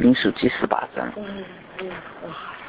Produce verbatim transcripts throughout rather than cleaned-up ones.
民数记十八章。 嗯嗯嗯。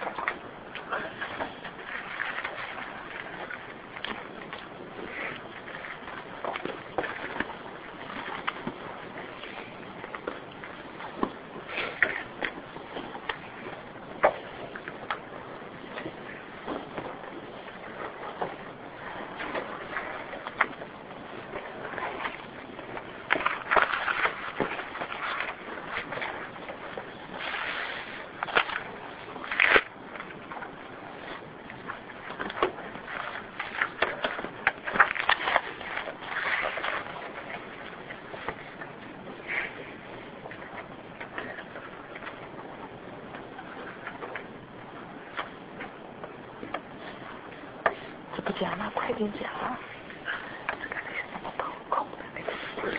不讲了，快点讲。这个为什么头空的那个？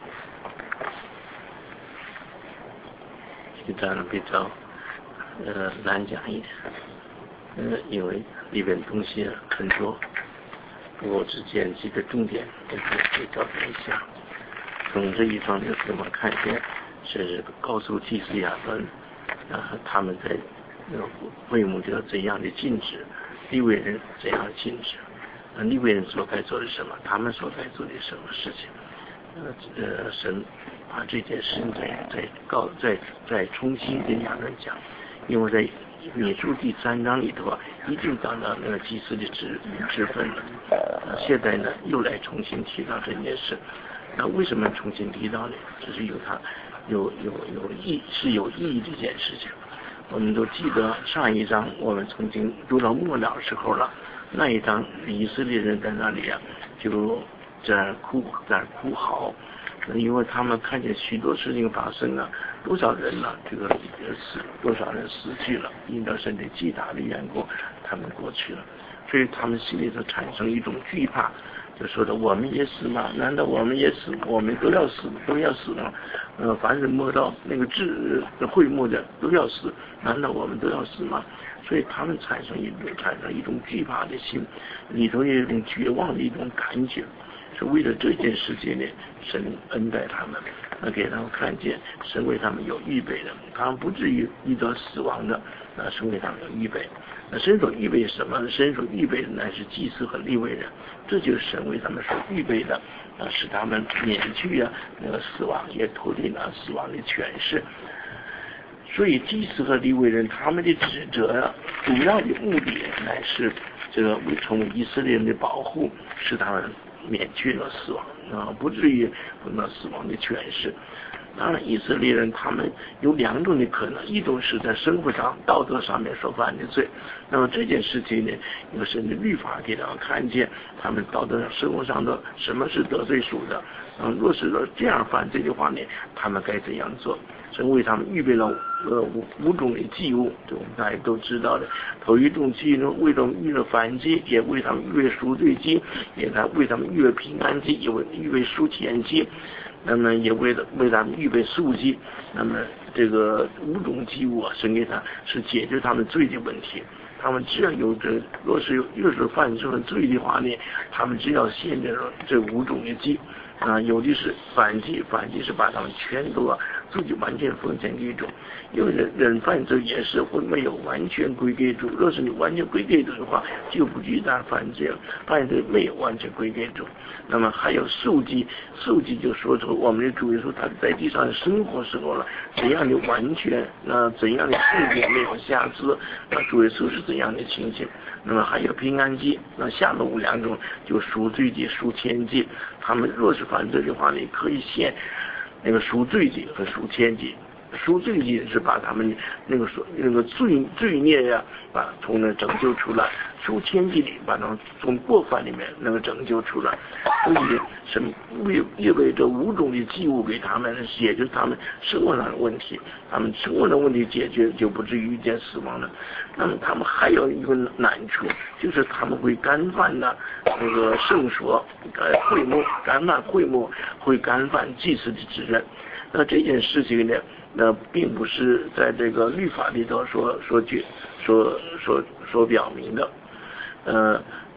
这章比较呃难讲一点，呃，因为里边东西很多，不过只讲几个重点，就是比较一下。从这一章就是我们看见是告诉祭司亚伦，啊，他们在呃会幕就要怎样的禁止。利未人怎样禁止？那利未人所该做的什么？他们所该做的什么事情？呃呃，神把这件事情再再告再再重新跟亚伦讲，因为在民数第三章里头啊，已经讲到那个祭司的职职分了。呃，现在呢又来重新提到这件事。那为什么重新提到呢？这是有它有有有意是有意义的一件事情。我们都记得上一章我们曾经读到末了时候了，那一章以色列人在那里啊，就在哭在哭嚎，因为他们看见许多事情发生了，多少人呢、啊？这个死多少人死去了，因着神的极大的缘故，他们过去了，所以他们心里头产生一种惧怕。就说的我们也死吗？难道我们也死？我们都要死，都要死吗？呃，凡是摸到那个智会幕的都要死，难道我们都要死吗？所以他们产生一种产生一种惧怕的心，里头有一种绝望的一种感觉。是为了这件事情呢，神恩待他们，那给他们看见神为他们有预备的，他们不至于遇到死亡的，那神为他们有预备。那神所预备什么呢？神所预备的乃是祭司和利未人，这就是神为他们所预备的，啊，使他们免去啊那个死亡，也脱离了死亡的权势。所以祭司和利未人他们的职责啊，主要的目的乃是这个为成为以色列人的保护，使他们免去了死亡啊，不至于碰到死亡的权势。当然，以色列人他们有两种的可能，一种是在生活上、道德上面所犯的罪。那么这件事情呢，有神的律法给他们看见，他们道德上、生活上的什么是得罪属的。嗯，若是说这样犯罪的话呢，他们该怎样做？神为他们预备了呃五五种的祭物，这我们大家都知道的。头一种祭呢，为他们预备燔祭，也为他们预备赎罪祭，也他为他们预备平安祭，也为预备赎愆祭。那么也为了为他们预备素祭，那么这个五种祭物啊，神给他是解决他们罪的问题。他们只要有这，若是有若是犯什么罪的话呢，他们只要献这这五种的祭啊，有的是反祭，反祭是把他们全都啊自己完全奉献给主。因为人人犯罪也是会没有完全归给主，若是你完全归给主的话，就不惧当犯罪了。犯罪没有完全归给主。那么还有素祭，素祭就说出我们的主耶稣他在地上生活时候了，怎样的完全，那怎样的圣洁没有瑕疵，那主耶稣是怎样的情形。那么还有平安祭，那下面五两种就赎罪祭、赎愆祭。他们若是犯罪的话，你可以献那个赎罪祭和赎愆祭。赎罪祭是把他们那个说那个罪罪孽呀、啊，把从那拯救出来；赎愆祭里把他们从过犯里面那个拯救出来。所以什么为意味着五种的祭物给他们解决他们生活上的问题，他们生活的问题解决就不至于遇见死亡了。那么他们还有一个难处，就是他们会干犯的那个圣所、呃会幕，干犯会幕，会干犯祭司的职任。那这件事情呢，那并不是在这个律法里头所所举所所所表明的，呃，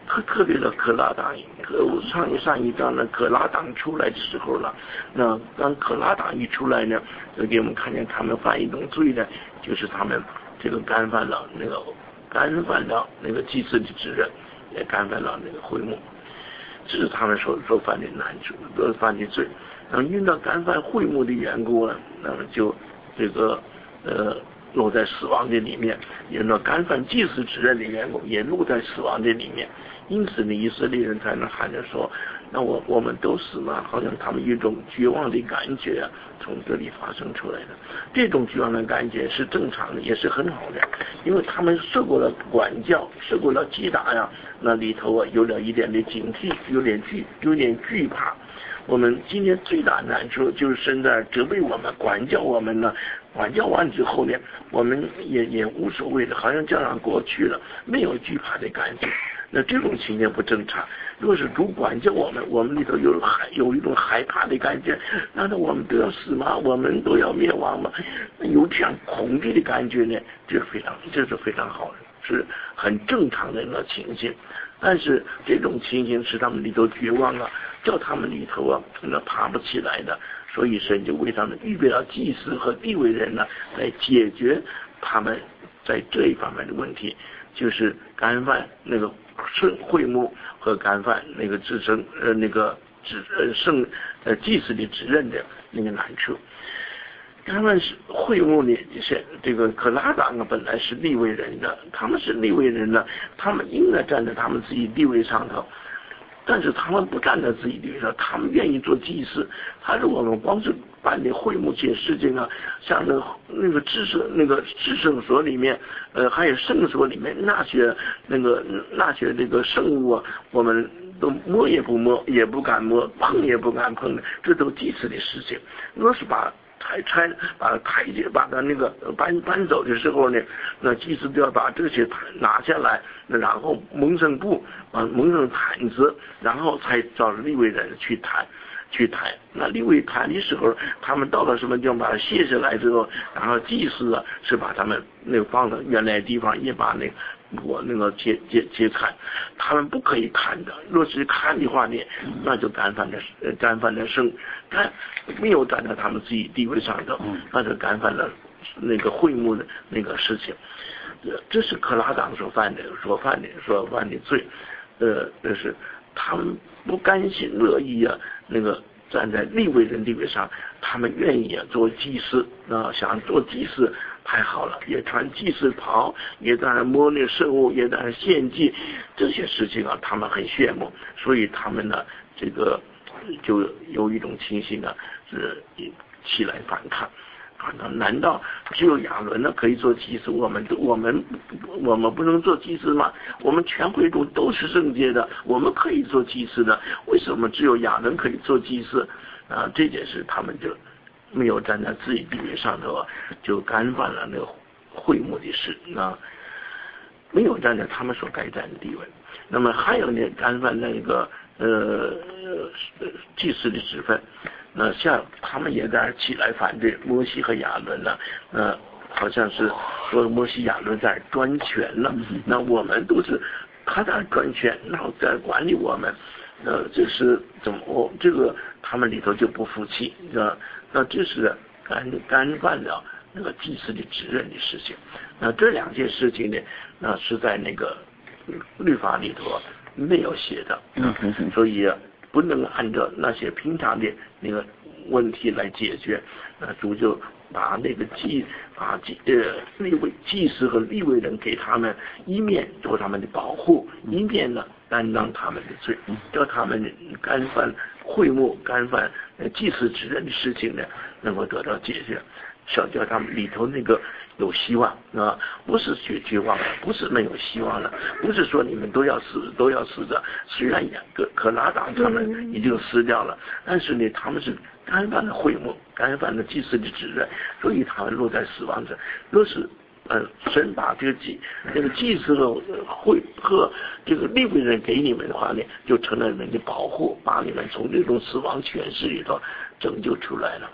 特特别的可拉党，上一上一章呢，可拉党出来的时候了，那当可拉党一出来呢，就给我们看见他们犯一种罪呢，就是他们这个干犯了那个干犯了那个祭司的职任，也干犯了那个会幕，这是他们所所犯的难处，所犯的罪。那么因到干犯会幕的缘故呢，那么就这个呃。落在死亡的里面，因为干犯祭司职任的缘故，也落在死亡的里面。因此呢，以色列人才能喊着说：“那我我们都死吗？”好像他们有一种绝望的感觉啊，从这里发生出来的。这种绝望的感觉是正常的，也是很好的，因为他们受过了管教，受过了击打呀，那里头啊有了一点的警惕，有点惧，有点惧怕。我们今天最大难处就是神在责备我们、管教我们呢。管教完之后呢，我们也也无所谓的，好像这样过去了，没有惧怕的感觉。那这种情形不正常。若是主管教我们，我们里头有害有一种害怕的感觉，难道我们都要死吗？我们都要灭亡吗？有这样恐惧的感觉呢，这非常这是非常好的，是很正常的一个情形。但是这种情形使他们里头绝望了，叫他们里头啊那爬不起来的。所以神就为他们预备了祭司和地位人呢，来解决他们在这一方面的问题，就是干犯那个圣会幕和干犯那个职称呃那个职呃圣呃祭司的职任的那个难处。干犯是会幕呢，是这个可拉党啊，本来是利未人的，他们是利未人的，他们应该站在他们自己地位上头。但是他们不站在自己地位上，他们愿意做祭司。还是我们光是办理会幕这些事情啊，像那个那个至圣那个至圣所里面，呃，还有圣所里面那些那个那些这个圣物啊，我们都摸也不摸，也不敢摸，碰也不敢碰的，这都祭司的事情。若是把台拆把台阶把它那个搬搬走的时候呢，那祭司都要把这些拿下来，然后蒙上布啊蒙上毯子，然后才找利未人去抬去抬。那利未抬的时候，他们到了什么地方把它卸下来之后，然后祭司啊是把他们那个放到原来的地方，也把那个我那个揭揭揭开，他们不可以看的。若是看的话呢，那就干犯了干犯了圣干没有站在他们自己地位上头，那就干犯了那个会幕的那个事情。这是可拉党所犯的所犯的所犯的罪，呃，这是他们不甘心乐意啊，那个站在利未人地位上，他们愿意啊做祭司啊，想做祭司太好了，也穿祭司袍，也在那摸那圣物，也在那献祭，这些事情啊，他们很羡慕，所以他们呢，这个就有一种情形啊，是起来反抗。难道只有亚伦呢可以做祭司？我们我们我们不能做祭司吗？我们全会中都是圣洁的，我们可以做祭司的，为什么只有亚伦可以做祭司？啊，这件事他们就没有站在自己地位上头啊，就干犯了那个会幕的事啊，没有站在他们所该站的地位。那么还有呢，干犯那个呃祭司的职分。那像他们也在起来反对摩西和亚伦了，呃，好像是说摩西亚伦在专权了，那我们都是他在专权，然后在管理我们，呃，这是怎么？我这个他们里头就不服气，那那这是干干犯了那个祭司的职任的事情。那这两件事情呢，那是在那个律法里头没有写的，所以啊。不能按照那些平常的那个问题来解决，那主就把那个祭把祭呃立位祭司和立位人给他们，一面做他们的保护，一面呢担当他们的罪，叫他们干犯会幕、干犯祭司职任的事情呢，能够得到解决，想叫他们里头那个有希望啊，不是绝绝望了，不是没有希望了，不是说你们都要死都要死的。虽然也可可拉党他们已经死掉了，但是呢，他们是干犯了会幕，干犯了祭司的职任，所以他们落在死亡者。若是呃，神把这个祭这个祭司和会和这个利未人给你们的话呢，就成了你们的保护，把你们从这种死亡权势里头拯救出来了。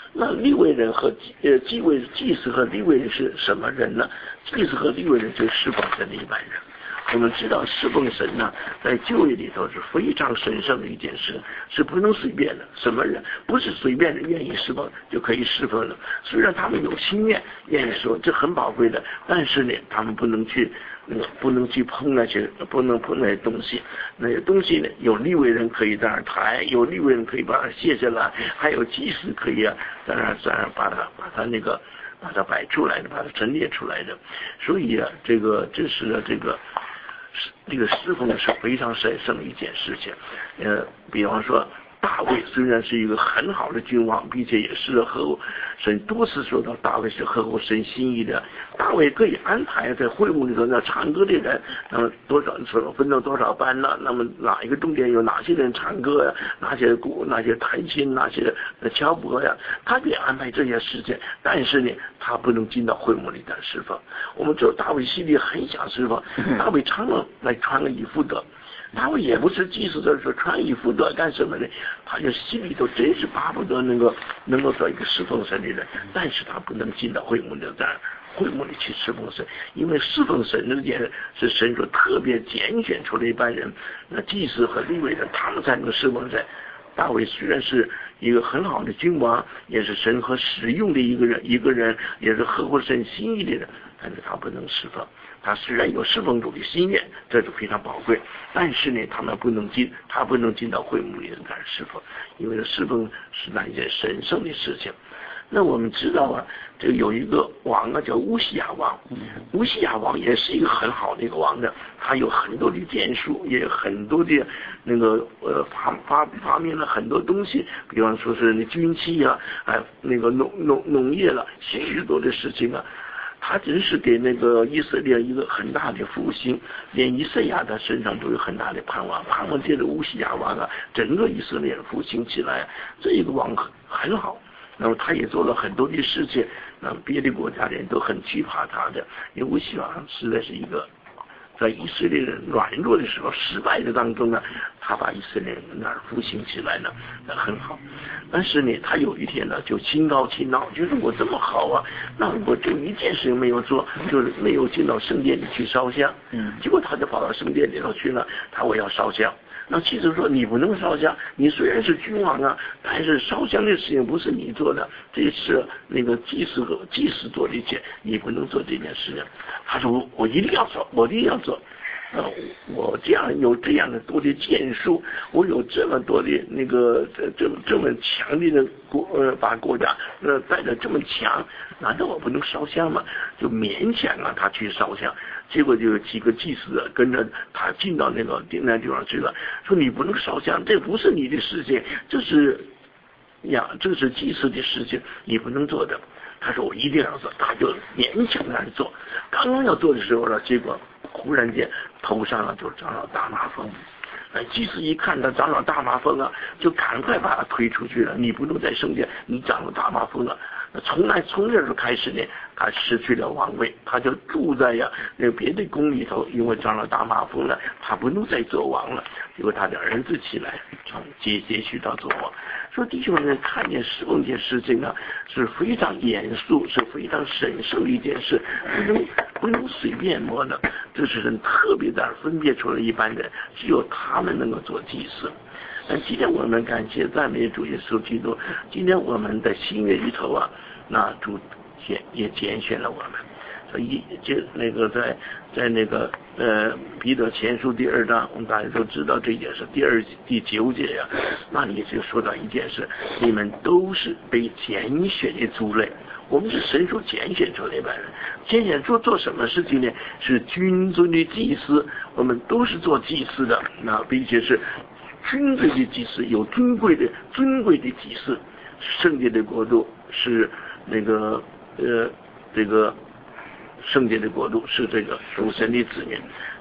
那利未人和呃祭位祭司和利未人是什么人呢？祭司和利未人就是侍奉神的一般人。我们知道侍奉神呢，在旧约里头是非常神圣的一件事，是不能随便的。什么人不是随便的愿意侍奉就可以侍奉的？虽然他们有心愿，愿意说这很宝贵的，但是呢，他们不能去，呃、不能去碰那些，不能碰那些东西。那些东西呢，有利未人可以在那儿抬，有利未人可以把它卸下来，还有祭司可以啊，在那儿在那儿把它把它那个把它摆出来的，把它陈列出来的。所以啊，这个这是啊这个。这个侍奉是非常神圣的一件事情，呃，比方说大卫虽然是一个很好的君王，并且也是合乎神多次说到大卫是合乎神心意的。大卫可以安排在会幕里头那唱歌的人，那么多少分成多少班呢？那么哪一个重点有哪些人唱歌呀？哪些鼓、哪些弹琴、哪些敲钹呀？他可以安排这些事情，但是呢，他不能进到会幕里的侍奉。我们知道大卫心里很想侍奉，大卫常常来穿个以弗得。大卫也不是祭司的时候穿以弗得干什么呢？他就心里头真是巴不得能够能够做一个侍奉神的人，但是他不能进到会幕里在会幕里去侍奉神，因为侍奉神这件是神所特别拣选出的一般人，那祭司和利未人他们才能侍奉神。大卫虽然是一个很好的君王，也是神和使用的一个人，一个人也是合乎神心意的人，但是他不能侍奉。他虽然有侍奉主的心愿，这是非常宝贵，但是呢，他们不能进，他不能进到会幕里来侍奉，因为侍奉是那一件神圣的事情。那我们知道啊，这个有一个王啊，叫乌西亚王。乌西亚王也是一个很好的一个王的，他有很多的建树，也有很多的那个呃发发发明了很多东西，比方说是那军器啊，哎那个农农农业了，许多的事情啊。他真是给那个以色列一个很大的复兴，连以赛亚他身上都有很大的盼望，盼望借着乌西亚王啊，整个以色列复兴起来。这一个王很好，那么他也做了很多的事情，那么别的国家人都很惧怕他的，因为乌西亚王实在是一个在以色列人软弱的时候、失败的当中呢，他把以色列人那儿复兴起来了，那很好。但是呢，他有一天呢，就心高气恼，就是我这么好啊，那我就一件事情没有做，就是没有进到圣殿里去烧香。嗯，结果他就跑到圣殿里头去了，他我要烧香。那祭司说你不能烧香，你虽然是君王啊，但是烧香的事情不是你做的，这是那个祭司和祭司做的一切，你不能做这件事情。他说我一定要做，我一定要做。呃，我这样有这样的多的建树，我有这么多的那个这这这么强力的国呃把国家呃带得这么强，难道我不能烧香吗？就勉强啊他去烧香，结果就有几个祭司跟着他进到那个那地方去了，说你不能烧香，这不是你的事情，这是呀这是祭司的事情，你不能做的。他说我一定要做，他就勉强来做。刚刚要做的时候呢，结果忽然间头上啊就长了大麻风。哎，祭司一看他长了大麻风啊，就赶快把他推出去了。你不能在圣殿，你长了大麻风了。从来从那时候开始呢，他失去了王位，他就住在呀那别的宫里头，因为长了大麻风了，他不能再做王了。结果他的儿子起来，从接接续到做王。说弟兄们看见侍奉这件事情啊，是非常严肃，是非常神圣的一件事，不能不能随便摸的。这是人特别的分别出了一般人，只有他们能够做祭司。但今天我们感谢赞美主耶稣基督，今天我们的心愿里头啊，那主拣也拣选了我们。所以就那个在在那个呃彼得前书第二章，我们大家都知道这件事，第二第九节呀、啊，那里就说到一件事，你们都是被拣选的族类。我们是神所拣选出来的人，拣选做做什么事情呢？是君尊的祭司，我们都是做祭司的，那并且是君尊的祭司，有尊贵的尊贵的祭司。圣洁的国度是那个呃这个圣洁的国度是这个属神的子民，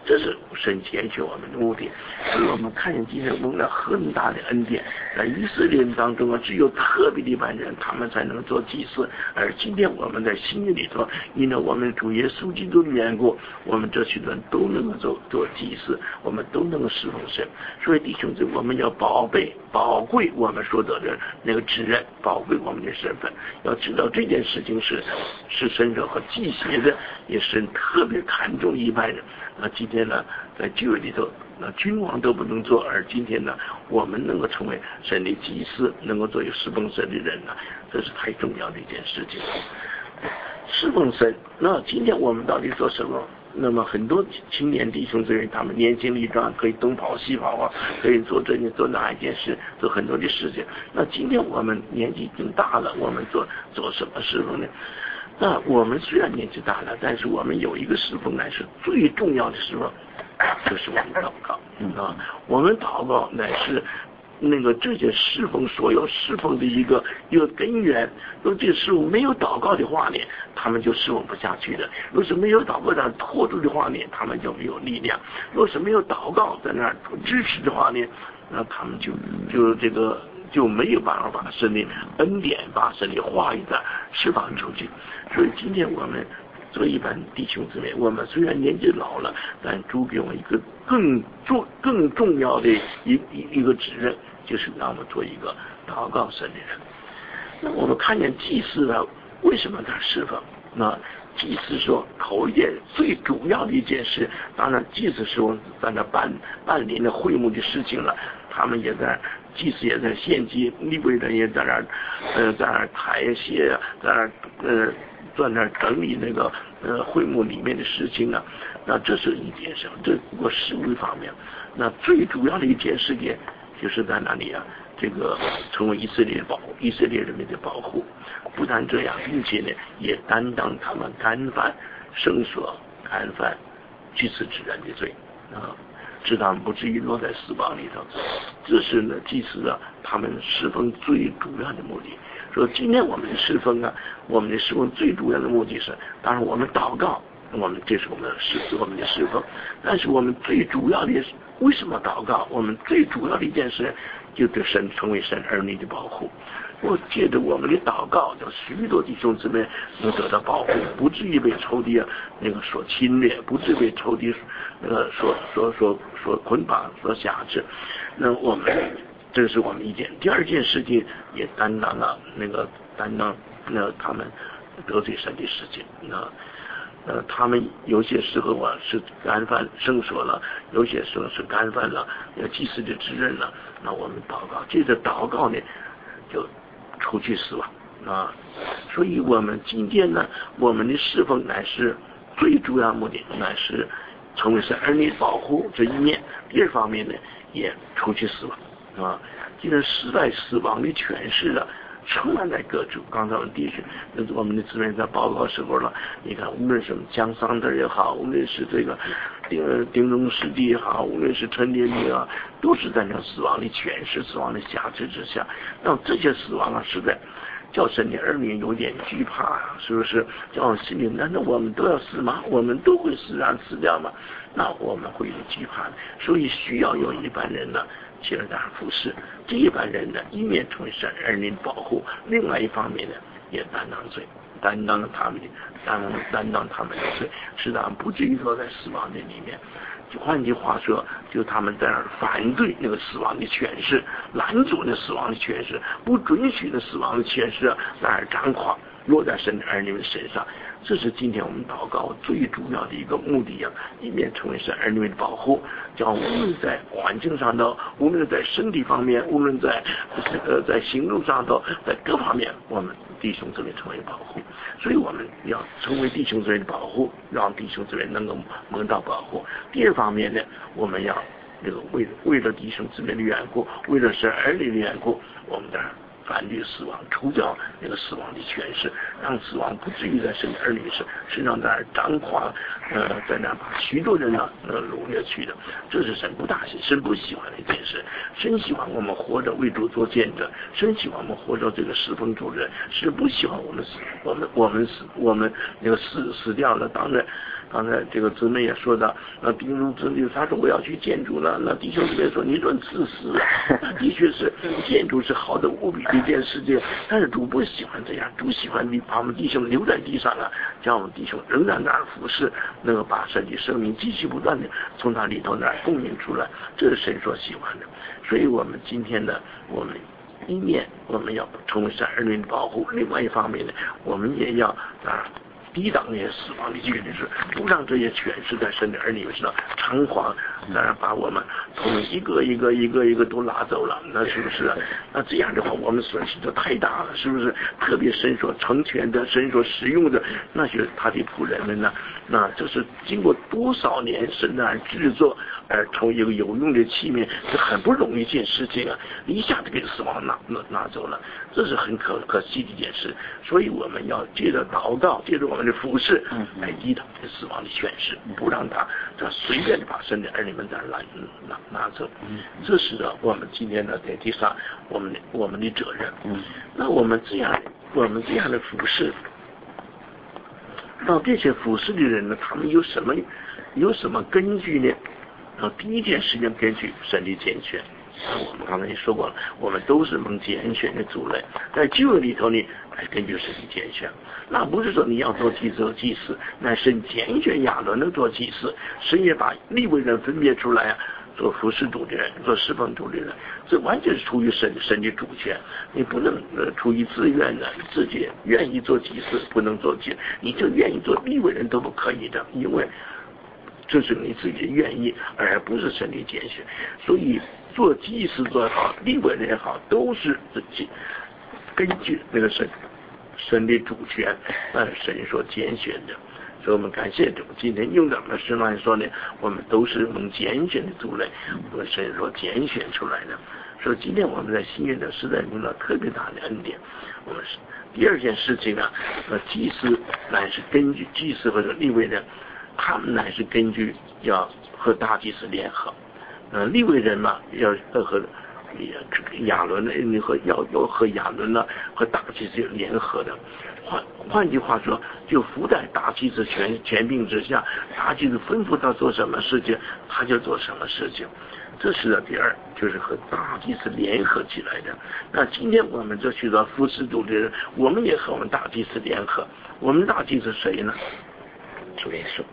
这是神拣选我们的目的。所以我们看见今天蒙了很大的恩典，在以色列人当中啊，只有特别的一班人，他们才能做祭司。而今天我们在新约里头，因为我们主耶稣基督的缘故，我们这许多人都能够做做祭司，我们都能够侍奉神。所以弟兄姊妹，我们要宝贝宝贵我们所得的那个职任，宝贵我们的身份。要知道这件事情是是神所和祭邪的，也是特别看重一般人。那今天呢，在旧约里头，那君王都不能做，而今天呢，我们能够成为神的祭司，能够做有侍奉神的人呢，这是太重要的一件事情。侍奉神，那今天我们到底做什么？那么很多青年弟兄之人，他们年轻力壮，可以东跑西跑啊，可以做这件做那一件事，做很多的事情。那今天我们年纪更大了，我们做做什么侍奉呢？那我们虽然年纪大了，但是我们有一个侍奉乃是最重要的侍奉，就是我们祷告啊。我们祷告乃是那个这些侍奉所有侍奉的一个一个根源。如果这侍奉没有祷告的话呢，他们就侍奉不下去的；如果是没有祷告在拖住的话呢，他们就没有力量；如果是没有祷告在那儿支持的话呢，那他们就就这个就没有办法把神的恩典、把神的话语的释放出去。所以今天我们做一般弟兄姊妹，我们虽然年纪老了，但主给我们一个更重更重要的一一一个职任，就是让我们做一个祷告神的人。那我们看见祭司呢，为什么他侍奉？那祭司说头一件最主要的一件事，当然祭司是我在那办办理那会幕的事情了，他们也在祭司也在献祭，利未人也在那儿呃在那儿抬鞋，在那儿呃在那儿整理那个呃会幕里面的事情啊。那这是一件事，这不过实务方面。那最主要的一件事情就是在哪里啊？这个成为以色列保护以色列人民的保护。不但这样，并且呢也担当他们干犯圣所、干犯居次之人的罪啊，使他们不至于落在死亡里头。这是呢祭司啊他们侍奉最主要的目的。说今天我们的侍奉啊，我们的侍奉最主要的目的是，当然我们祷告，我们这是我们的侍我们的侍奉，但是我们最主要的为什么祷告？我们最主要的一件事，就是神成为神儿女的保护。我借着我们的祷告，叫许多弟兄姊妹能得到保护，不至于被仇敌那个所侵略，不至于被仇敌那个所所所所捆绑、所辖制。那我们这是我们一件。第二件事情也担当了那个担当那他们得罪神的事情。那呃，他们有些时候啊是干犯圣所了，有些时候是干犯了祭司的职任了。那我们祷告，接着祷告呢，就除去死亡啊。所以我们今天呢，我们的侍奉乃是最主要目的，乃是成为是儿女保护这一面。第二方面呢，也除去死亡啊。既然时代死亡的诠释了。充满在各处。刚才我们弟兄，那我们的姊妹在报告时候了，你看，无论是江桑德也好，无论是这个丁丁中师弟也好，无论是陈列女啊，都是在那死亡的诠释、死亡的辖制之下。那这些死亡啊，实在叫神的儿女有点惧怕啊，是不是？叫我心里，难道我们都要死吗？我们都会死然死掉吗？那我们会有惧怕的。所以需要有一般人呢。其实大服侍这一般人呢，一面成为神儿女保护，另外一方面呢，也担当罪，担当他们的担当担当他们的罪，使他们不至于落在死亡的里面。就换句话说，就他们在那儿反对那个死亡的诠释，拦阻那死亡的诠释，不准许那死亡的诠释在那儿张狂，落在神的儿女们身上。这是今天我们祷告最主要的一个目的啊！一面成为神儿女的保护，叫无论在环境上头，无论在身体方面，无论在呃在行路上头，在各方面，我们弟兄姊妹成为保护。所以我们要成为弟兄姊妹的保护，让弟兄姊妹能够蒙到保护。第二方面呢，我们要这个为为了弟兄姊妹的缘故，为了神儿女的缘故，我们的。反对死亡，除掉那个死亡的诠释，让死亡不至于在神的儿女身身上在那儿张狂，呃，在那把许多人呢呃掳掠去的。这是神不大喜、神不喜欢的一件事。神喜欢我们活着为主做见证，神喜欢我们活着这个侍奉主人，是不喜欢我们死，我们我们死，我们那个死死掉了。当然， 刚才这个姊妹也说到，那弟兄姊妹他说我要去建筑了，那弟兄姊妹说你论自私啊，的确是建筑是好的无比的一件事情，但是主不喜欢这样，主喜欢你把我们弟兄留在地上啊，叫我们弟兄仍然在那儿服侍，能够把神的生命继续不断的从他里头那儿供应出来，这是神所喜欢的。所以我们今天呢，我们一面我们要成为神儿女的保护，另外一方面呢，我们也要啊抵挡那些死亡的这个就是不让这些权势在神的儿女身上猖狂，当然把我们从一个一个一个一个都拉走了，那是不是啊？那这样的话我们损失就太大了，是不是？特别神所成全的神所使用的那些他的仆人们呢，那这是经过多少年神的制作而成为一个有用的器皿，这很不容易一件事情啊，一下子给死亡拿拿拿走了，这是很可可惜的一件事。所以我们要借着祷告，借着我们的服事来抵挡死亡的权势，不让他这随便的把神的儿女们在拿拿拿走。这是我们今天的在地上我们的我们的责任。那我们这样我们这样的服事，那这些服事的人呢，他们有什么有什么根据呢？然后第一件事情根据神的拣选，我们刚才也说过了，我们都是蒙拣选的族类，在旧约里头呢，还根据神的拣选。那不是说你要做祭司祭司，那神拣选亚伦能做祭司，神也把利未人分别出来啊，做服侍主的人，做侍奉主的人，这完全是出于神神的主权，你不能呃出于自愿的，自己愿意做祭司不能做祭，你就愿意做利未人都不可以的，因为这是你自己愿意，而不是神的拣选。所以做祭司做好，利未人也好，都是自己根据那个神神的主权，呃，神所拣选的。所以我们感谢主，今天用咱们神来说呢，我们都是蒙拣选的族类，我们神所拣选出来的。所以今天我们在新约的时代中呢，特别大的恩典。我们是第二件事情呢，呃，祭司乃是根据祭司或者利未人，他们乃是根据要和大祭司联合，呃，利未人嘛，要要和亚伦呢，你和要要和亚伦呢和大祭司联合的。换换句话说，就服在大祭司权权柄之下，大祭司吩咐他做什么事情，他就做什么事情。这是的第二，就是和大祭司联合起来的。那今天我们这许多服侍主的人，我们也和我们大祭司联合。我们大祭司谁呢？主耶稣。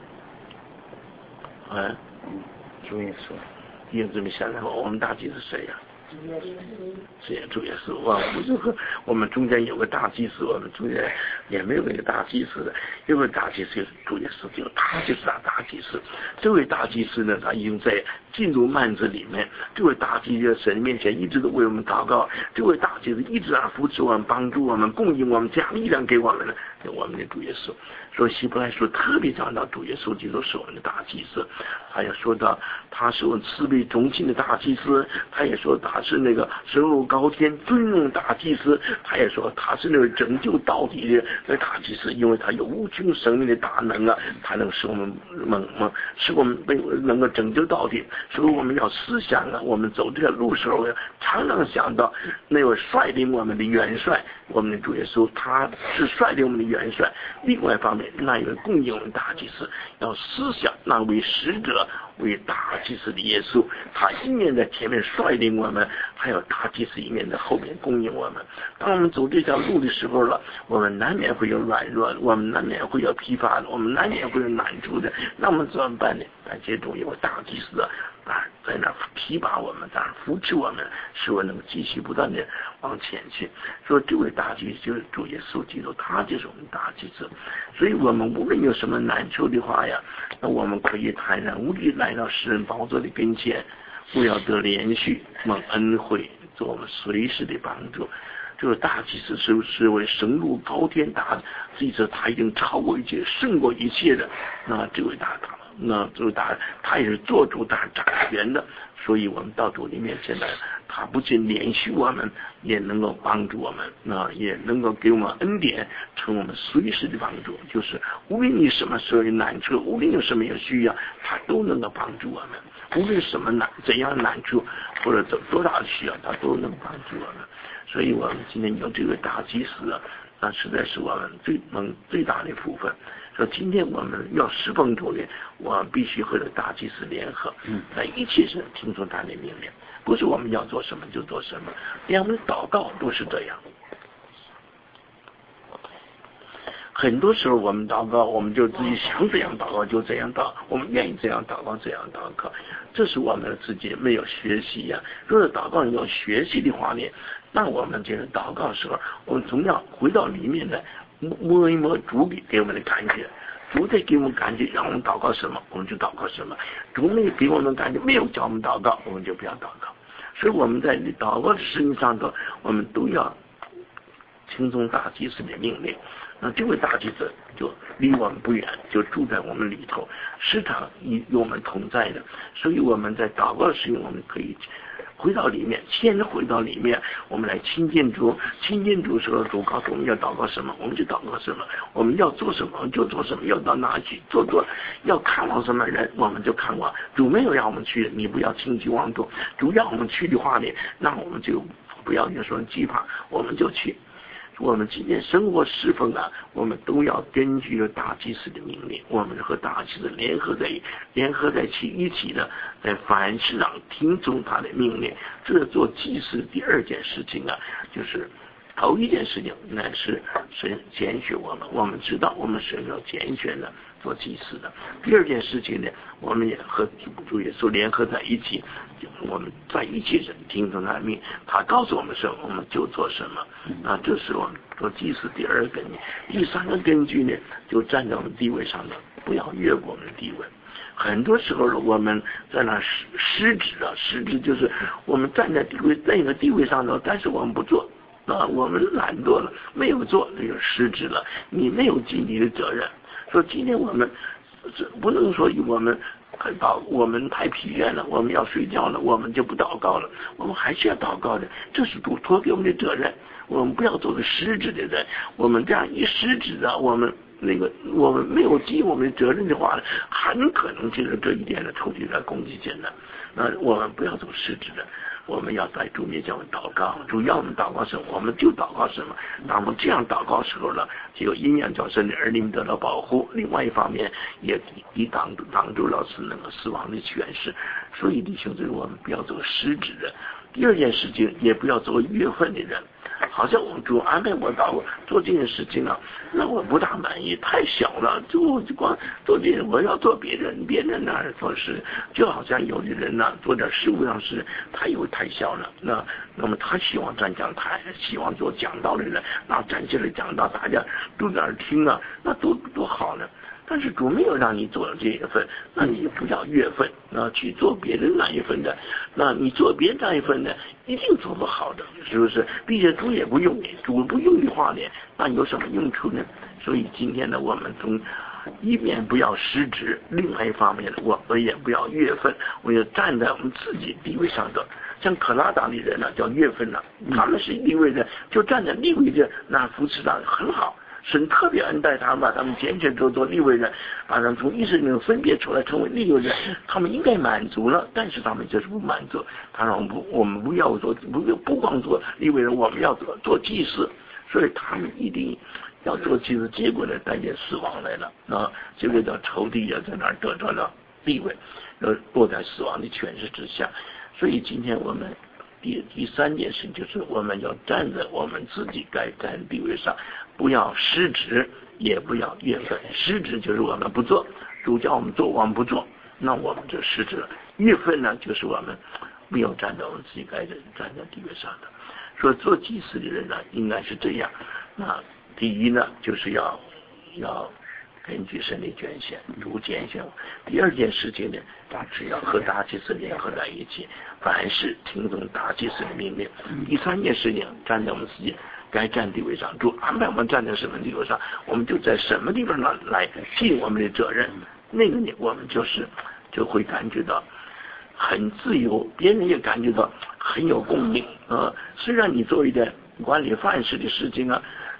啊，主耶稣。你有这么想的话，我们大祭司谁呀、啊？是呀，主耶稣啊！不是和我们中间有个大祭司，我们中间也没有那个大祭司的，因为大祭司就是主耶稣，就他就是大大祭司。这位大祭司呢，他已经在进入幔子里面。这位大祭司在神面前一直都为我们祷告，这位大祭司一直在扶持我们、帮助我们、供应我们、加力量给我们的，我们的主耶稣。所以希伯来书特别讲到主耶稣基督是我们的大祭司，他也说到他是我们慈悲忠心的大祭司，他也说他是那个神入高天尊荣大祭司，他也说他是那个拯救到底的那大祭司，因为他有无穷生命的大能啊，他能使我们猛猛使我们能够拯救到底。所以我们要思想啊，我们走这条路时候常常想到那位率领我们的元帅，我们的主耶稣，他是率领我们的元帅。另外一方面，那一位供应我们大祭司，要思想那位使者为大祭司的耶稣，他一面在前面率领我们，还有大祭司一面在后面供应我们。当我们走这条路的时候了，我们难免会有软弱，我们难免会有疲乏的，我们难免会有难处的。那么怎么办呢？感谢主，有大祭司啊，在那提拔我们，在那扶持我们，使我能继续不断的往前去。说这位大祭司就是主耶稣基督，他就是我们大祭司。所以我们无论有什么难处的话呀，那我们可以坦然无惧来到施恩宝座的跟前，不要得连续蒙恩惠，做我们随时的帮助。这个大祭司是是为升入高天大的，这次他已经超过一切，胜过一切的。那这位大大。那就是他，他也是做主他掌权的，所以我们到主的面前来，他不仅连续我们，也能够帮助我们，那也能够给我们恩典，成我们随时的帮助。就是无论你什么时候有难处，无论有什么有需要，他都能够帮助我们。无论什么难怎样难处，或者怎多大的需要，他都能帮助我们。所以我们今天有这位大祭司啊，那实在是我们最蒙最大的福分。 说今天我们要侍奉主的，我们必须和大祭司联合，在一起是听从他的命令，不是我们要做什么就做什么，连我们祷告都是这样。很多时候我们祷告，我们就自己想怎样祷告就怎样祷，我们愿意这样祷告这样祷告，这是我们自己没有学习呀、啊。如果祷告有学习的话呢，那我们这个祷告的时候，我们总要回到里面来摸一摸主给给我们的感觉，主在给我们感觉，让我们祷告什么我们就祷告什么，主没有给我们感觉，没有叫我们祷告，我们就不要祷告。所以我们在祷告的事情上头，我们都要听从大祭司的命令。那这位大祭司就离我们不远，就住在我们里头，时常与我们同在的。所以我们在祷告的时候，我们可以回到里面，先回到里面，我们来亲近主。亲近主的时候，主告诉我们要祷告什么，我们就祷告什么；我们要做什么，我们就做什么；要到哪去做做，要看望什么人，我们就看望。主没有让我们去，你不要轻举妄动；主让我们去的话呢，那我们就不要有说惧怕，我们就去。我们今天生活侍奉啊，我们都要根据着大祭司的命令，我们和大祭司联合在联合在一起一起的，在凡事上听从他的命令。这做祭司第二件事情啊，就是头一件事情，那是神拣选我们，我们知道我们是要拣选的做祭司的。第二件事情呢，我们也和主耶稣联合在一起，我们在一起听从他的命，他告诉我们什么，我们就做什么。啊，这是我们做祭司第二个根据。第三个根据呢，就站在我们地位上的，不要越过我们的地位。很多时候我们在那失失职啊，失职就是我们站在地位那个地位上头，但是我们不做。啊，我们懒惰了，没有做，那就失职了。你没有尽你的责任。说今天我们不能说我们祷，我们太疲倦了，我们要睡觉了，我们就不祷告了。我们还是要祷告的，这是主托给我们的责任。我们不要做个失职的人。我们这样一失职啊，我们那个我们没有尽我们的责任的话，很可能就是这一点的仇敌来攻击进来。那我们不要做失职的。我们要在主面前祷告，主要我们祷告什么，我们就祷告什么。当我们这样祷告时候呢，就有阴阳角神的儿女得到保护。另外一方面，也抵挡挡住了是那个死亡的权势。所以弟兄姊妹，我们不要做失职的。第二件事情，也不要做越分的人。好像我主安排我到做这件事情啊，那我不大满意，太小了，就就光做这，我要做别人，别人那儿做事，就好像有的人呢、啊，做点事务上事，他以为太小了，那那么他希望站讲台，希望做讲道的人，那站起来讲道，大家都在那儿听啊，那多多好呢。但是主没有让你做这一份，那你就不要越份，那去做别人那一份的，那你做别人那一份的，一定做不好的，是不是？并且主也不用你，主不用的话呢，那有什么用处呢？所以今天呢，我们从一面不要失职，另外一方面呢，我们也不要越份，我要站在我们自己地位上的。像可拉党的人呢，叫越份了，他们是地位的，就站在地位的那扶持上很好。神特别恩待他们，把他们拣选做做利未人，把他们从以色列分别出来成为利未人，他们应该满足了，但是他们就是不满足。他说我们不，我们不要做，不不光做利未人，我们要做做祭司，所以他们一定要做祭司，结果呢，带见死亡来了啊！这个叫仇敌也在那儿得到了地位，呃，落在死亡的权势之下。所以今天我们。第第三件事就是我们要站在我们自己该站的地位上，不要失职，也不要越分。失职就是我们不做，主叫我们做，我们不做，那我们就失职了。越分呢，就是我们没有站在我们自己该站在地位上的。说做祭司的人呢，应该是这样。那第一呢，就是要要。根据神的拣选，主拣选我。第二件事情呢，他只要和大祭司联合在一起，凡事听从大祭司的命令。第三件事情，站在我们自己该站地位上，主安排我们站在什么地位上，我们就在什么地方上来尽我们的责任。那个呢，我们就是就会感觉到很自由，别人也感觉到很有共鸣啊。虽然你做一点管理范式的事情啊。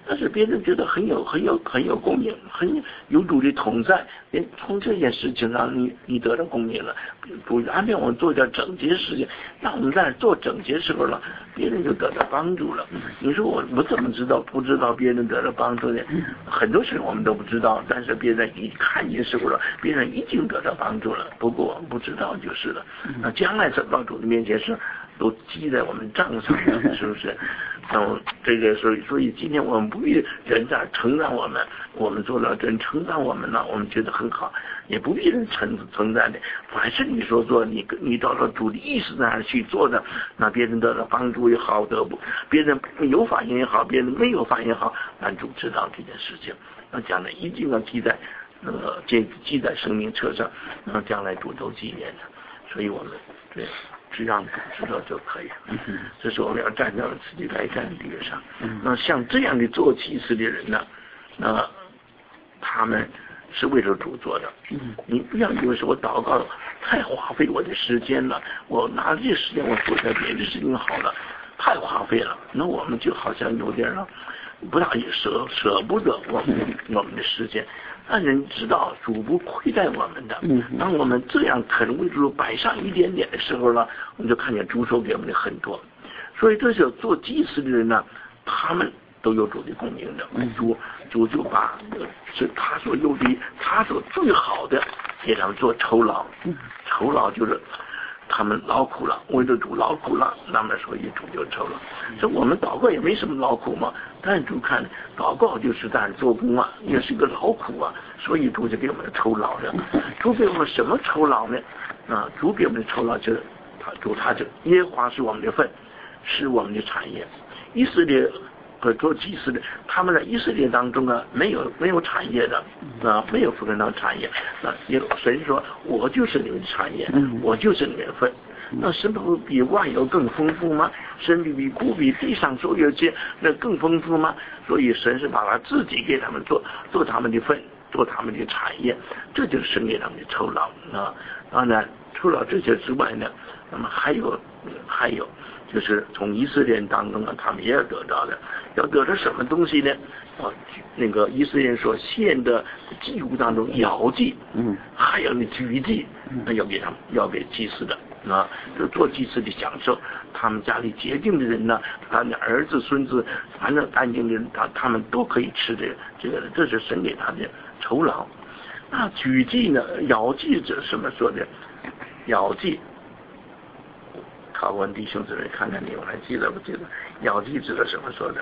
但是别人觉得很有很有很有共鸣，很有主的同在，连从这件事情上你你得到共鸣了，主安排我们做点整洁事情，让我们在做整洁时候了，别人就得到帮助了。你说我我怎么知道不知道别人得到帮助呢？很多时候我们都不知道，但是别人一看见时候了，别人已经得到帮助了，不过我们不知道就是了。那将来走到主的面前是都记在我们账上的，是不是？嗯，这个所以所以今天我们不必人在称赞我们，我们做了人称赞我们了，我们觉得很好，也不必人称称赞的。凡是你所做，你你照着主的意思那样去做的，那别人得到帮助也好，得不别人有反应也好，别人没有反应也好，那主知道这件事情，那将来一定要记在那个记记在生命册上，那将来主都纪念的。所以我们对。只让主知道就可以了。这是我们要站在自己来站的地上。那像这样的做祭司的人呢，那他们是为了主做的。你不要以为是我祷告太花费我的时间了，我拿这时间我做点别的事情好了，太花费了。那我们就好像有点了，不大也舍舍不得我们我们的时间。让人知道主不亏待我们的。当我们这样肯为主摆上一点点的时候呢，我们就看见主所给我们的很多。所以这些做祭司的人呢，他们都有主的供应的。主主就把是他所有的，他所最好的给他们做酬劳。酬劳就是他们劳苦了，为了主劳苦了，那么所以主就酬了。所以我们祷告也没什么劳苦嘛，但是主看祷告就是在做工啊，也是一个劳苦啊，所以主就给我们酬劳的。主给我们什么酬劳呢？啊，主给我们的酬劳就是他主他就耶和华是我们的份，是我们的产业。以色列和做祭司的，他们在以色列当中啊，没有没有产业的啊，没有分到产业。那也神说，我就是你们的产业，我就是你们的份。那神不比万有更丰富吗？神比比不比地上所有些那更丰富吗？所以神是把他自己给他们做做他们的份，做他们的产业，这就是神给他们的酬劳啊。当然，除了这些之外呢，那么还有还有。就是从以色列人当中呢，他们也要得到的，要得到什么东西呢？啊，那个以色列人所献的祭物当中，摇祭，嗯，还有那举祭，那要给他们，要给祭司的啊，就做祭司的享受。他们家里洁净的人呢，他的儿子、孙子，反正干净的人，他他们都可以吃这个，这个这是神给他的酬劳。那举祭呢？摇祭是什么说的？摇祭。考问弟兄姊妹，看看你们还记得不记得？摇祭指的什么说的？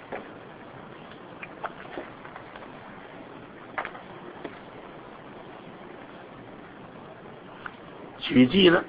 举祭呢？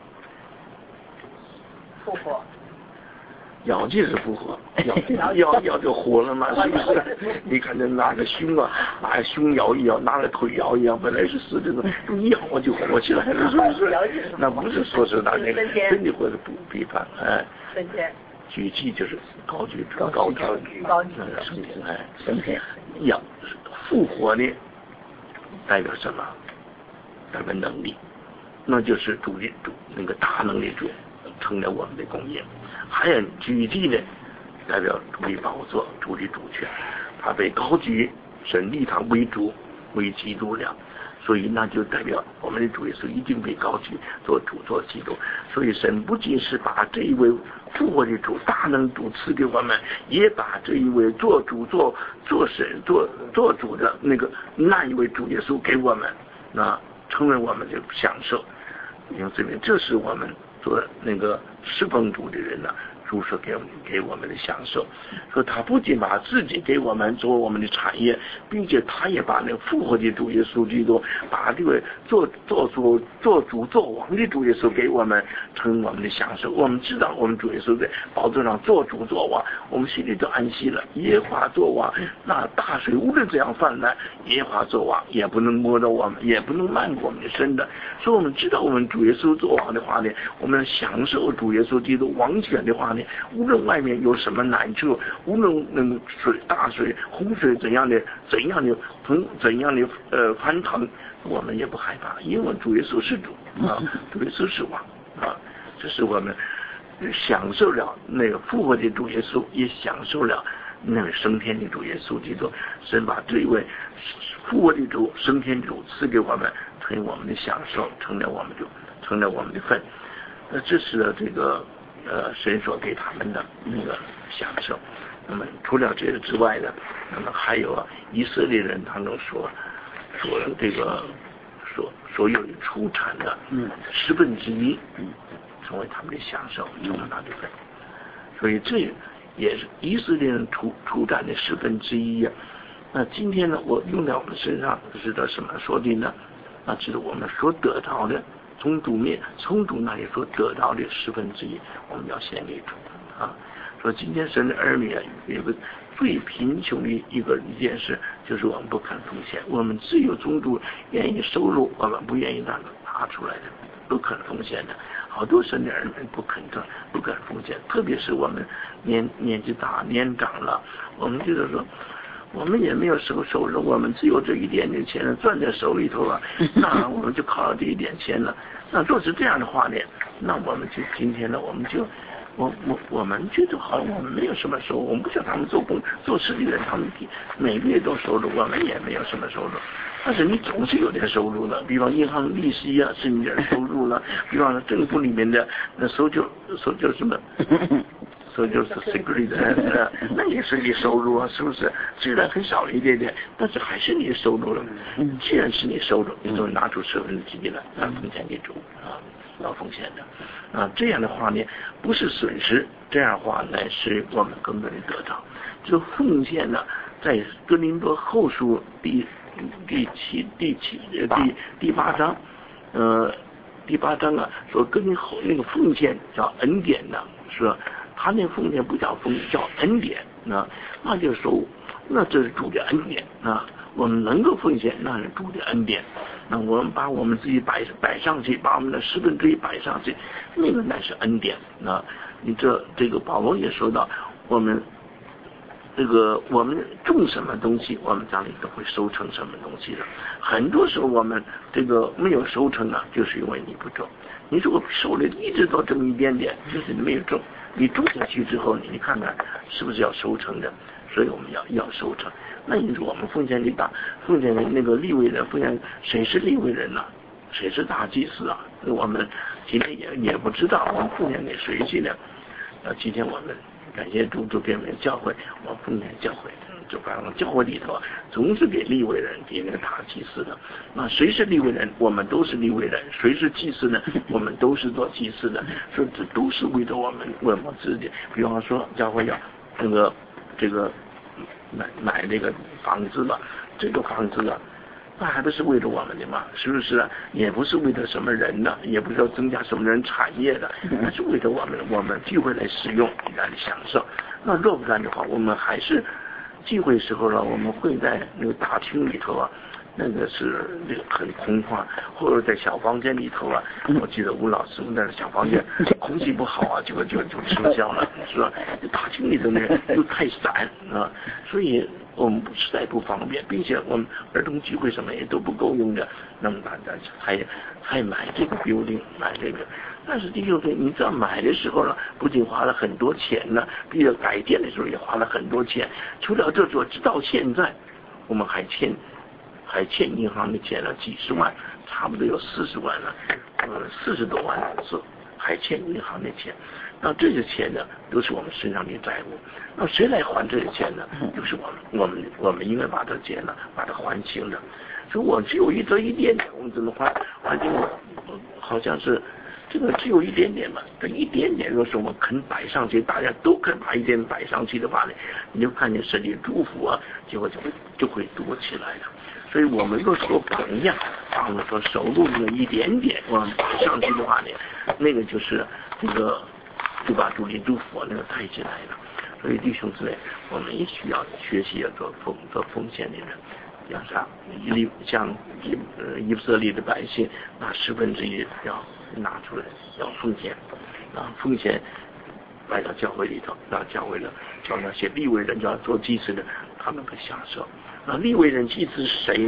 复活。 摇祭是复活，摇摇摇就活了嘛，是不是？你看这拿个胸啊，拿个胸摇一摇，拿个腿摇一摇，本来是死的，一摇我就活起来了，是不是？那不是说是拿那个真的或者不批判，哎。 升天。 举祭就是高举高高高举， 高举升天，哎，升天。要复活呢，代表什么？代表能力，那就是主的主那个大能力主成了我们的供应。还有举祭呢，代表主的宝座，主的主权，他被高举，神立他为主，为基督了。所以那就代表我们的主耶稣已经被高举做主做基督。所以神不仅是把这一位复活的主大能主赐给我们，也把这一位做主做做神做做主的那个那一位主耶稣给我们，那成为我们的享受。因为这边这是我们做那个侍奉主的人呢，主所给我们给我们的享受。说他不仅把自己给我们做我们的产业，并且他也把那个复活的主耶稣基督，把这位做做主做主做王的主耶稣给我们成我们的享受。我们知道我们主耶稣在宝座上做主做王，我们心里就安息了。耶和华做王，那大水无论怎样泛滥，耶和华做王也不能摸到我们，也不能漫过我们的身的。所以我们知道我们主耶稣做王的话呢，我们享受主耶稣基督王权的话呢，无论外面有什么难处，无论那个水大水洪水怎样的怎样的从怎样的呃翻腾，我们也不害怕，因为主耶稣是主啊，主耶稣是王啊，这是我们享受了那个复活的主耶稣，也享受了那位升天的主耶稣基督，神把这位复活的主、升天的主赐给我们，成为我们的享受，成了我们就成了我们的份。那这是这个呃神所给他们的那个享受。那么除了这个之外呢，那么还有啊，以色列人当中说说这个所所有的出产的十分之一，成为他们的享受，成为他的份。所以这也是以色列人出出产的十分之一呀。那今天呢，我用在我们身上是的什么说的呢？那就是我们所得到的，从主面从主那里所得到的十分之一，我们要献给主啊。说今天神的儿女啊，有个最贫穷的一个一件事，就是我们不肯奉献。我们只有宗主愿意收入，我们不愿意让他拿出来的，不肯奉献的。好多神的儿女不肯的，不肯奉献，特别是我们年年纪大、年长了，我们就是说，我们也没有收收入，我们只有这一点点钱攥在手里头啊，那我们就靠了这一点钱了。那若是这样的话呢，那我们就今天呢，我们就。我我我们觉得好像我们没有什么收入，我们不像他们做工做事的人，他们每个月都收入，我们也没有什么收入。但是你总是有点收入的，比方银行利息啊是你点收入了，比方说政府里面的那搜救搜救什么，搜救是 security 的，那也是你收入啊，是不是？虽然很少一点点，但是还是你的收入了。既然是你收入，你就拿出十分之一来，来奉献给主啊。要奉献的啊，这样的话呢，不是损失，这样的话乃是我们根本的得到。就奉献呢，在哥林多后书第第七第七第第八章，呃，第八章啊，说跟你后那个奉献叫恩典呢，说他那奉献不叫奉，叫恩典啊，那就是说，那这是主的恩典啊。我们能够奉献，那是主的恩典。那我们把我们自己摆摆上去，把我们的十分之一摆上去，那个乃是恩典。那你这这个保罗也说到，我们这个我们种什么东西，我们家里都会收成什么东西的。很多时候我们这个没有收成啊，就是因为你不种。你如果收了一直都这么一点点，就是你没有种。你种下去之后，你看看是不是要收成的？所以我们要要收成。那你说我们奉献给大，奉献给那个利未人，奉献谁是利未人呢、啊？谁是大祭司啊？我们今天也也不知道我们奉献给谁去呢？呃，今天我们感谢主，主给我们教会，我奉献教会，就把我们教会里头总是给利未人，给那个大祭司的。那谁是利未人？我们都是利未人。谁是祭司呢？我们都是做祭司的。所以这都是为了我们为我们自己。比方说教会要这个这个。买买这个房子了，这个房子啊，那还不是为了我们的嘛？是不是啊？也不是为了什么人的，也不是要增加什么人产业的，那是为了我们我们聚会来使用，来享受。那若不然的话，我们还是聚会时候呢，我们会在那个大厅里头啊。那个是那个很空旷，或者在小房间里头啊。我记得吴老师那小房间空气不好啊，就就就吃香了，是吧？大厅里头呢又太散啊，所以我们实在不方便，并且我们儿童聚会什么也都不够用的，那么大家还还买这个 building 买这个。但是弟兄姊妹，你知道买的时候呢，不仅花了很多钱呢，并且改建的时候也花了很多钱。除了这做，直到现在我们还欠。还欠银行的钱了几十万，差不多有四十万了，呃，四十多万是还欠银行的钱。那这些钱呢，都是我们身上的债务。那谁来还这些钱呢？就是我们，我们，我们应该把这钱呢，把它还清的。所以我只有一这一点点，我们怎么还？还清？好像是这个只有一点点嘛，这一点点，若是我们肯摆上去，大家都肯把一点摆上去的话呢，你就看见神的祝福啊，结果就会就会多起来了。所以我们若是榜样，把我们所收入的一点点我们摆上去的话呢，那个就是这个就把主的祝福那个带起来了。所以弟兄姊妹，我们也需要学习要做奉做奉献的人，像啥以像以呃以色列的百姓，拿十分之一要拿出来，要奉献，啊奉献来到教会里头，到教会了，叫那些利未人要做祭司的，他们可享受。啊，利未人祭司是谁呢？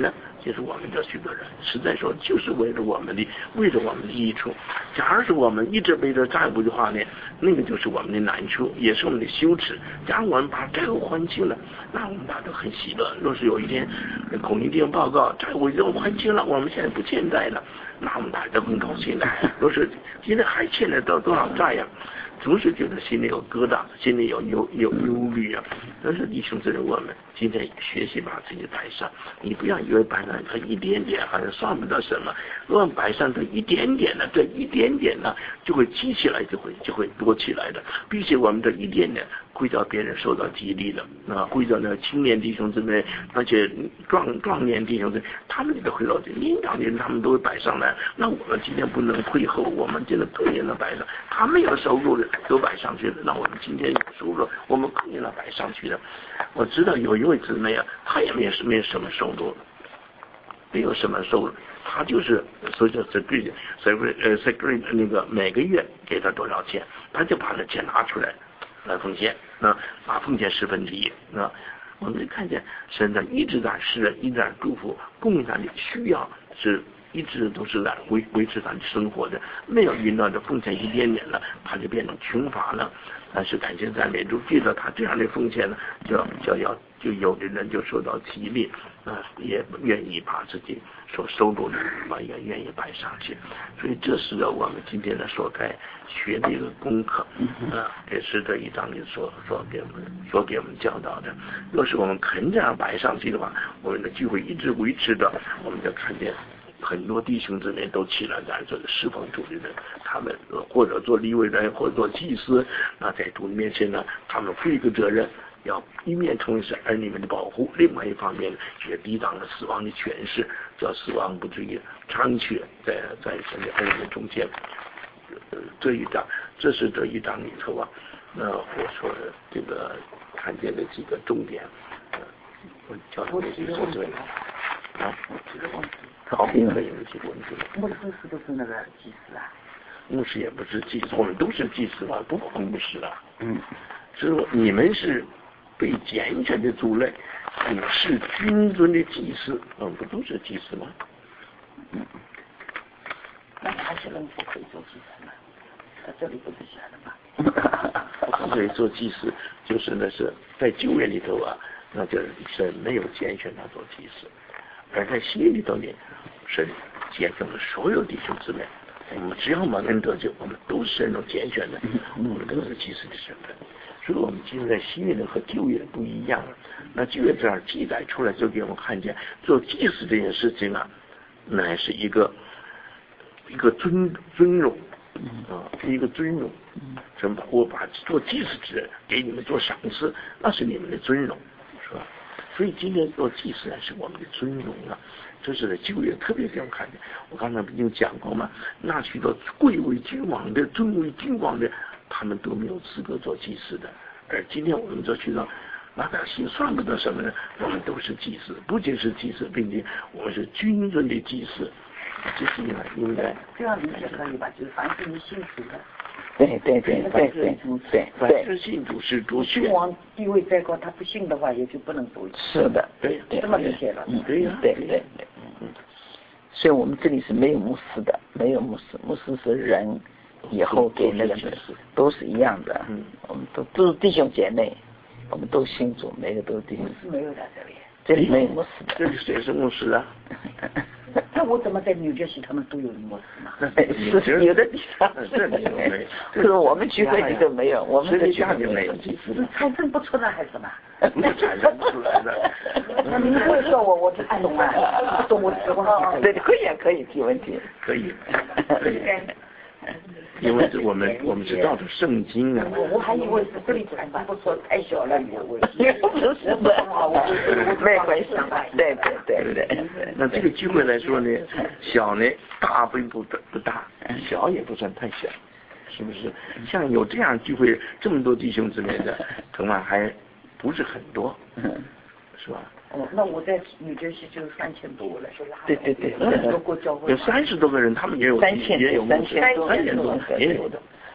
就是我们这许多人，实在说就是为了我们的，为了我们的益处。假如是我们一直背着债务的话呢，那个就是我们的难处，也是我们的羞耻。假如我们把债务还清了，那我们大家都很喜乐。若是有一天孔令定报告债务已经还清了，我们现在不欠债了，那我们大家都很高兴的。若是现在还欠了多多少债呀？总是觉得心里有疙瘩，心里有忧有忧虑啊。但是弟兄姊妹，我们今天学习把自己摆上，你不要以为摆上它一点点好像算不到什么，如果摆上它一点点呢，这一点点呢就会积起来，就会就会多起来的。并且我们这一点点会叫别人受到激励的啊，会叫那青年弟兄姊妹，而且壮壮年弟兄姊妹，他们都会到这年长的人，他们都会摆上来。那我们今天不能退后，我们真的更应当摆上。他们有收入的都摆上去了，那我们今天有收入，我们更应当摆上去的。我知道有一位姊妹啊，她也没有没有什么收入，没有什么收入，她就是所以叫 secretary secretary 呃 secretary 那个每个月给她多少钱，她就把那钱拿出来来奉献，那把奉献十分之一，那我们就看见神在一直在施人，一直在祝福，供应他的需要是。一直都是在维维持他的生活的，没有遇到的奉献一点点了，他就变成穷乏了。但是感谢赞美主，记得他这样的奉献呢，就就要就有的人就受到激励啊，也愿意把自己所收入的啊也愿意摆上去。所以这是我们今天的所该学的一个功课啊，也是这一章里所所给我们所给我们教导的。若是我们肯这样摆上去的话，我们的聚会一直维持着，我们就看见。很多弟兄姊妹都起来在这个侍奉主的人，他们或者做利未人，或者做祭司，那在主面前呢，他们负一个责任，要一面从事儿女们的保护，另外一方面也抵挡了死亡的权势，叫死亡不至于猖獗在在神的儿女中间。呃，这一章，这是这一章里头啊，那我说的这个看见的几个重点，呃，我叫他们去做这个啊，这个问题。好，可以有几个问题。 牧师是不是那个祭司啊？ 牧师也不是祭司，我们都是祭司嘛，不光牧师了。 嗯， 是说你们是被拣选的族类，你是君尊的祭司，我们不都是祭司吗？ 嗯，那哪些人不可以做祭司呢？在这里不是写的吗？ 不可以做祭司，就是那是在旧约里头啊，那就是没有拣选他做祭司。而在新约里头呢，神拣选了所有弟兄姊妹，我们只要蒙恩得救，我们都是神所拣选的，我们都是祭司的身份。所以我们今天在新约的和旧约不一样了。那旧约这样记载出来，就给我们看见做祭司这件事情啊，乃是一个一个尊尊荣啊，是一个尊荣。什么？我把做祭司之人给你们做赏赐，那是你们的尊荣，是吧？所以今天做祭司是我们的尊荣啊，这是在旧约特别给我们看见。我刚才不已经讲过吗？那许多贵为君王的、尊为君王的，他们都没有资格做祭司的。而今天我们这许多老百姓算不得什么呢？我们都是祭司，不仅是祭司，并且我们是君尊的祭司。这是应该应该这样理解可以吧？就是凡是你信主的。 对对对对对对， 凡是信主是主血。 君王地位再高，他不信的话，也就不能做。 是的， 对， 这么理解了。 嗯， 对呀， 对对对，嗯。所以我们这里是没有牧师的，没有牧师，牧师是人，以后给那个都是一样的。嗯，我们都都是弟兄姐妹，我们都信主，每个都是弟兄。 是没有在这里。 这里没有牧师的。 这里谁是牧师啊？ 那我怎么在纽约西他们都有牧师呢？ 是有的地方这里没有， 是我们聚会里头没有，我们的家里没有祭司， 产生不出来还是什么？ 不产生不出来的。 那您不会说我，我就看懂了，不懂我提问题。 对，可以啊，可以提问题， 可以，可以。因为我们我们知道的圣经啊， 我我还以为是这里产生不出太小了，我我不是的，没关系，对对对对。 那这个机会来说呢，小呢大并不不大，小也不算太小，是不是？像有这样聚会这么多弟兄姊妹的，恐怕还不是很多，是吧？ 哦，那我在纽约西就三千多了， 对对对， 很多国教会有三十多个人，他们也有三千也有三千多三千多也有的，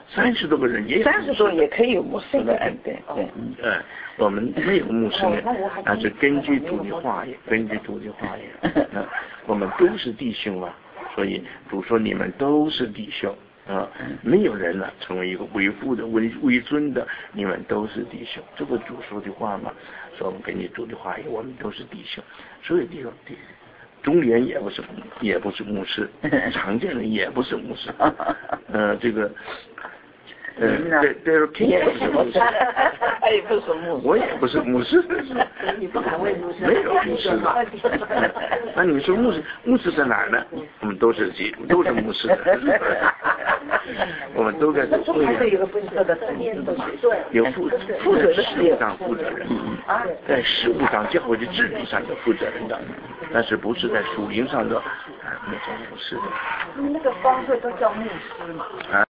三十多个人也有， 三十多也可以有牧师的，哎，对对，嗯， 呃，我们没有牧师呢，那是根据主的话语，根据主的话语，啊，我们都是弟兄啊，所以主说你们都是弟兄啊，没有人呢成为一个为父的、为为尊的，你们都是弟兄，这个主说的话嘛，说我们根据主的话语，我们都是弟兄，所以弟兄弟。中联也不是，也不是牧师，常见人也不是牧师，呃，这个，呃，对对，也不是牧师， 他也不是牧师， 我也不是牧师， 你不敢问牧师， 没有牧师的。那你说牧师，牧师在哪儿呢？我们都是基督，都是牧师的，我们都在做。 还是有个分社的成员， 有负负责的事业上负责人，在事务上、教会的治理上有负责人的，但是不是在属灵上的那种牧师的。 那个方会都叫牧师嘛？ 啊。